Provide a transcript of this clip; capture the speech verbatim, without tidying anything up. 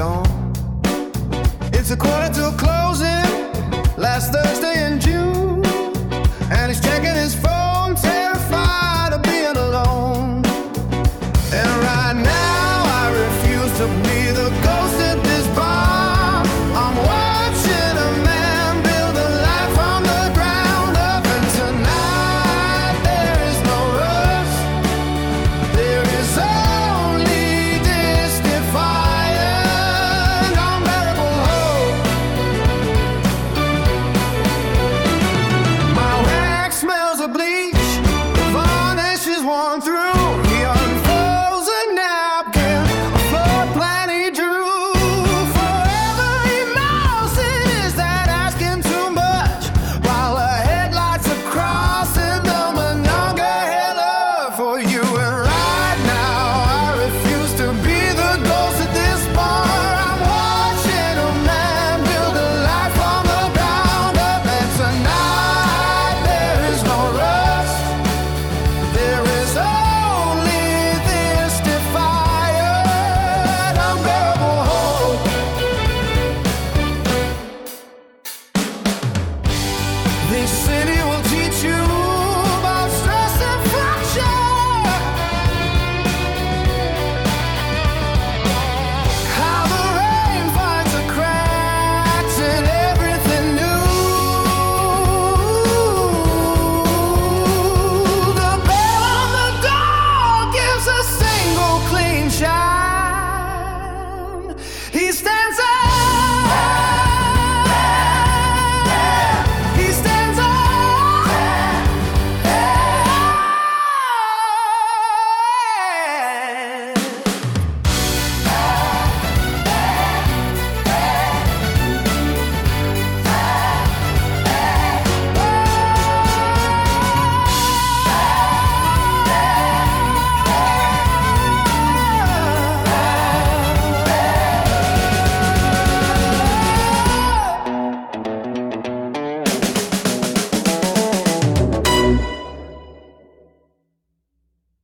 dawn. It's a quarter to closing, last Thursday in June, and he's checking his phone, terrified of being alone. And right now I refuse to be the ghost at this bar. I'm watching a man build a life from the ground up, and tonight there is no rush. There is only this defiant, unbearable hope. My wax smells of bleach, the varnish is worn through. He unfolds a napkin, a floor plan he drew. Forever he mouse, it is that asking too much, while the headlights are crossing the Monongahela for you. And right now I refuse to be the ghost at this bar. I'm watching a man build a life from the ground up, and tonight there is no rust. There is only this defiant, unbearable hope. This city